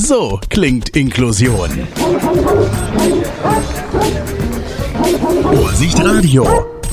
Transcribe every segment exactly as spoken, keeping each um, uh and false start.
So klingt Inklusion. Vorsicht Radio.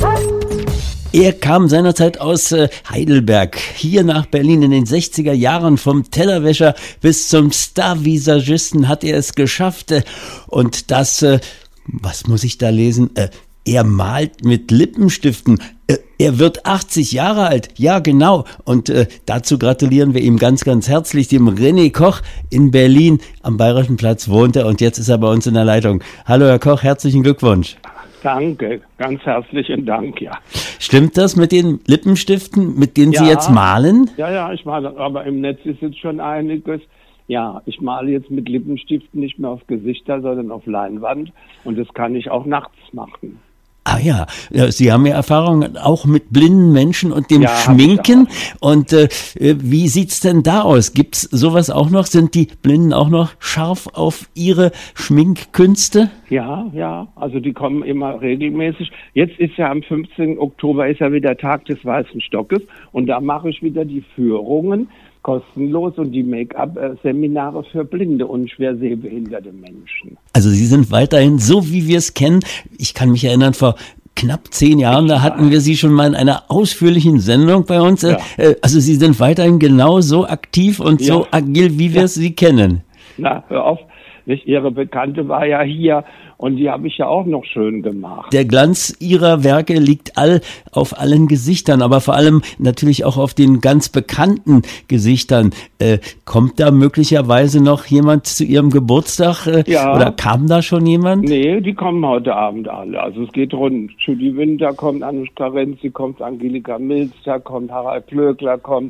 Er kam seinerzeit aus Heidelberg hier nach Berlin in den sechziger Jahren. Vom Tellerwäscher bis zum Star-Visagisten hat er es geschafft. Und das, was muss ich da lesen? Er malt mit Lippenstiften. Er wird achtzig Jahre alt. Ja, genau. Und äh, dazu gratulieren wir ihm ganz, ganz herzlich, dem René Koch in Berlin. Am Bayerischen Platz wohnt er und jetzt ist er bei uns in der Leitung. Hallo, Herr Koch, herzlichen Glückwunsch. Danke, ganz herzlichen Dank, ja. Stimmt das mit den Lippenstiften, mit denen ja, Sie jetzt malen? Ja, ja, ich male, aber im Netz ist jetzt schon einiges. Ja, ich male jetzt mit Lippenstiften nicht mehr auf Gesichter, sondern auf Leinwand und das kann ich auch nachts machen. Ah ja, Sie haben ja Erfahrung auch mit blinden Menschen und dem ja, Schminken. Und äh, wie sieht's denn da aus? Gibt's sowas auch noch? Sind die Blinden auch noch scharf auf ihre Schminkkünste? Ja, ja, also die kommen immer regelmäßig. Jetzt ist ja am fünfzehnten Oktober ist ja wieder Tag des Weißen Stockes und da mache ich wieder die Führungen kostenlos und die Make-up-Seminare für blinde und schwer sehbehinderte Menschen. Also Sie sind weiterhin so, wie wir es kennen. Ich kann mich erinnern, vor knapp zehn Jahren, da hatten wir Sie schon mal in einer ausführlichen Sendung bei uns. Ja. Also Sie sind weiterhin genauso aktiv und ja. so agil, wie wir es ja. Sie kennen. Na, hör auf. Nicht? Ihre Bekannte war ja hier und die habe ich ja auch noch schön gemacht. Der Glanz Ihrer Werke liegt all auf allen Gesichtern, aber vor allem natürlich auch auf den ganz bekannten Gesichtern. Äh, kommt da möglicherweise noch jemand zu Ihrem Geburtstag? Äh, ja. Oder kam da schon jemand? Nee, die kommen heute Abend alle. Also es geht rund. Judy Winter kommt, Anushka Renzi kommt, Angelika Milster kommt, Harald Klöckler kommt.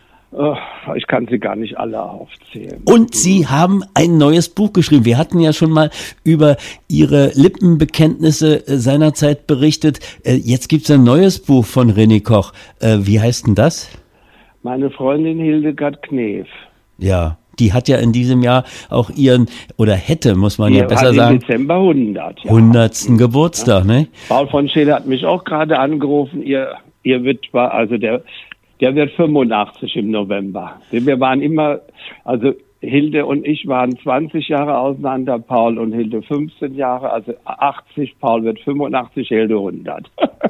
Ich kann sie gar nicht alle aufzählen. Und Sie haben ein neues Buch geschrieben. Wir hatten ja schon mal über Ihre Lippenbekenntnisse seinerzeit berichtet. Jetzt gibt es ein neues Buch von René Koch. Wie heißt denn das? Meine Freundin Hildegard Knef. Ja, die hat ja in diesem Jahr auch ihren, oder hätte, muss man Die ja besser hat sagen, im Dezember hundert. Ja. hundertsten Geburtstag, ja. ne? Paul von Scheele hat mich auch gerade angerufen. Ihr, ihr Witwer, also der... Der wird fünfundachtzig im November. Wir waren immer, also Hilde und ich waren zwanzig Jahre auseinander, Paul und Hilde fünfzehn Jahre, also achtzig, Paul wird fünfundachtzig, Hilde hundert.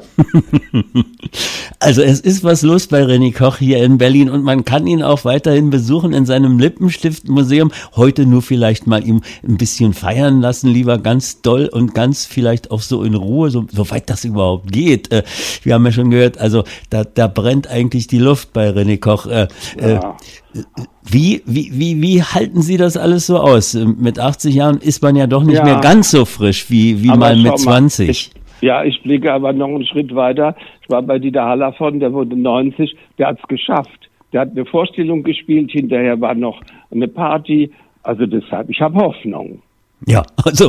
Also es ist was los bei René Koch hier in Berlin und man kann ihn auch weiterhin besuchen in seinem Lippenstiftmuseum. Heute nur vielleicht mal ihm ein bisschen feiern lassen, lieber ganz doll und ganz vielleicht auch so in Ruhe, so, so weit das überhaupt geht. Äh, wir haben ja schon gehört, also da, da brennt eigentlich die Luft bei René Koch. Äh, ja. äh, Wie, wie, wie, wie halten Sie das alles so aus? Mit achtzig Jahren ist man ja doch nicht ja. mehr ganz so frisch wie, wie mal mit zwanzig. Mal, ich, ja, ich blicke aber noch einen Schritt weiter. Ich war bei Dieter Hallervorden, der wurde neunzig, der hat es geschafft. Der hat eine Vorstellung gespielt, hinterher war noch eine Party. Also deshalb, ich habe Hoffnung. Ja, also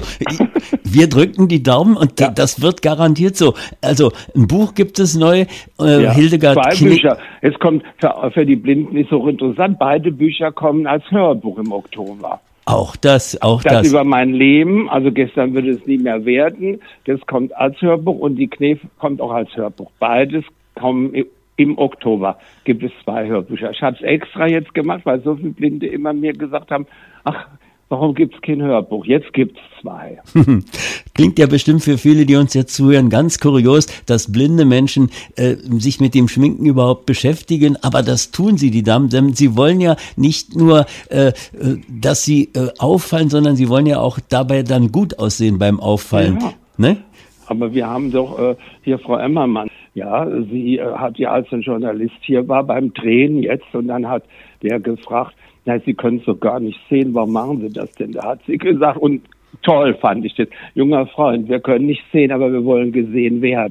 wir drücken die Daumen und ja. das wird garantiert so. Also ein Buch gibt es neu, äh, ja, Hildegard zwei Knef. Bücher. Es kommt für, für die Blinden ist auch interessant. Beide Bücher kommen als Hörbuch im Oktober. Auch das, auch das. Das über mein Leben, also gestern wird es nie mehr werden. Das kommt als Hörbuch und die Knef kommt auch als Hörbuch. Beides kommen im Oktober. Gibt es zwei Hörbücher. Ich habe es extra jetzt gemacht, weil so viele Blinde immer mir gesagt haben, ach, warum gibt's kein Hörbuch? Jetzt gibt's zwei. Klingt ja bestimmt für viele, die uns jetzt zuhören, ganz kurios, dass blinde Menschen äh, sich mit dem Schminken überhaupt beschäftigen. Aber das tun sie, die Damen. Denn sie wollen ja nicht nur, äh, dass sie äh, auffallen, sondern sie wollen ja auch dabei dann gut aussehen beim Auffallen. Ja. Ne? Aber wir haben doch äh, hier Frau Emmermann. Ja, sie äh, hat ja als ein Journalist hier war beim Drehen jetzt und dann hat der gefragt, na, Sie können es doch gar nicht sehen, warum machen Sie das denn? Da hat sie gesagt, und toll fand ich das. Junger Freund, wir können nicht sehen, aber wir wollen gesehen werden.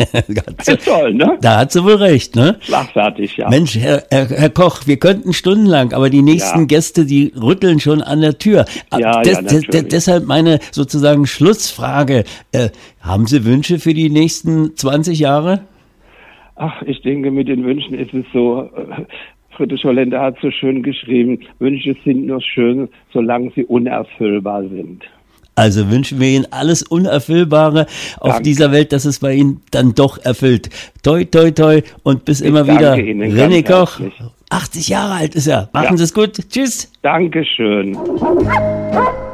Das ist toll, ne? Da hat sie wohl recht, ne? Schlagfertig, ja. Mensch, Herr, Herr, Herr Koch, wir könnten stundenlang, aber die nächsten ja. Gäste, die rütteln schon an der Tür. Ja, Des, ja, des, des, deshalb meine sozusagen Schlussfrage. Äh, haben Sie Wünsche für die nächsten zwanzig Jahre? Ach, ich denke, mit den Wünschen ist es so... Äh, Friedrich Holländer hat so schön geschrieben, Wünsche sind nur schön, solange sie unerfüllbar sind. Also wünschen wir Ihnen alles Unerfüllbare auf Dank. Dieser Welt, dass es bei Ihnen dann doch erfüllt. Toi, toi, toi und bis ich immer wieder. Ihnen René Koch, achtzig Jahre alt ist er. Machen Ja. Sie es gut. Tschüss. Dankeschön.